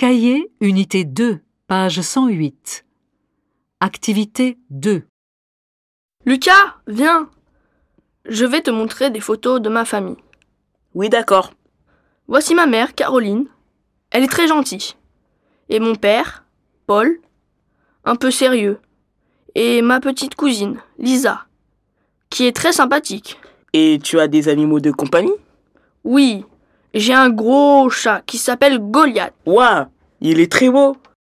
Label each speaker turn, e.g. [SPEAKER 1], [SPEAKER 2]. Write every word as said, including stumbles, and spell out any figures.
[SPEAKER 1] Cahier, unité deux, page cent huit. Activité deux.
[SPEAKER 2] Lucas, viens. Je vais te montrer des photos de ma famille.
[SPEAKER 3] Oui, d'accord.
[SPEAKER 2] Voici ma mère, Caroline. Elle est très gentille. Et mon père, Paul, un peu sérieux. Et ma petite cousine, Lisa, qui est très sympathique.
[SPEAKER 3] Et tu as des animaux de compagnie?
[SPEAKER 2] Oui, j'ai un gros chat qui s'appelle Goliath.
[SPEAKER 3] Waouh, il est très beau.